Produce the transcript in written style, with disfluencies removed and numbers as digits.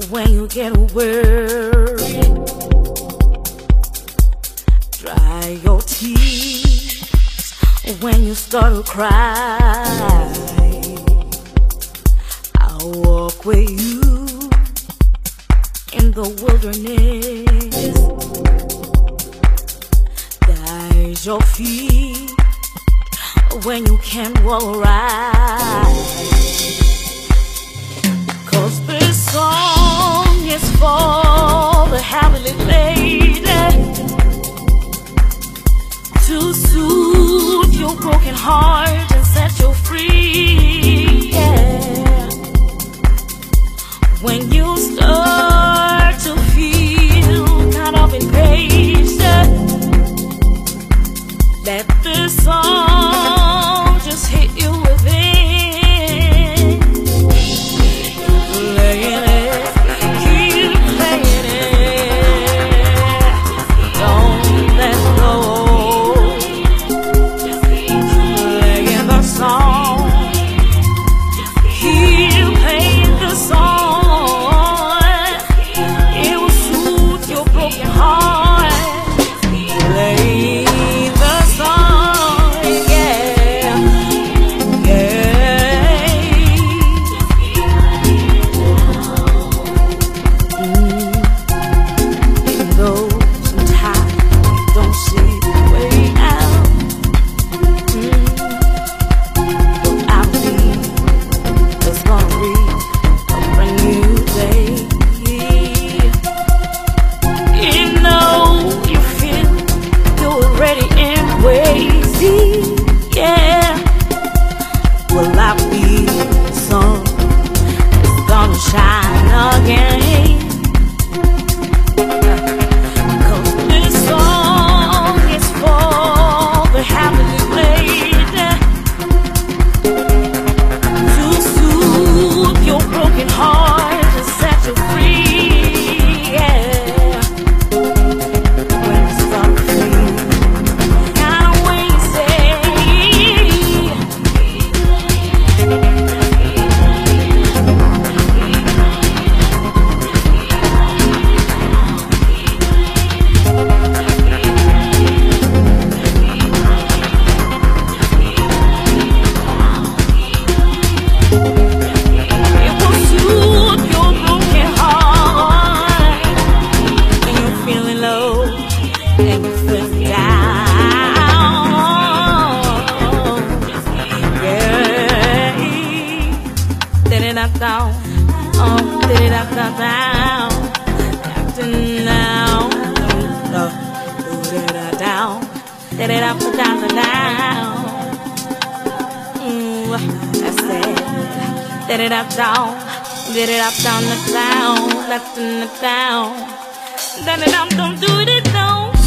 when you get worried, dry your tears when you start to cry. I'll walk with you in the wilderness, guide your feet when you can't walk right. 'Cause this song is for the heavenly lady, to soothe your broken heart and set you free. Yeah. When you start to feel kind of impatient, let this song just hit you within. Playing it, keep playing it, don't let go. Playing the song, keep playing the song. It will soothe your broken heart. Play the song, yeah, yeah. Even though sometimes you don't see the way out, but I believe it's gonna be a brand new day. You know you feel you're already in crazy, yeah. Will I be the sun that's gonna shine again? 'Cause this song is for the heavenly lady, to soothe your broken heart and set you free, yeah. When you start to feel kinda wasted, it will soothe your broken heart. When you're feeling low and you feel down, yeah. Did it up down, did it up down, down, acting now, did it down, did it up down, down. That's it. Did it up down, did it up down, down, left and down. Did it up, don't do it down.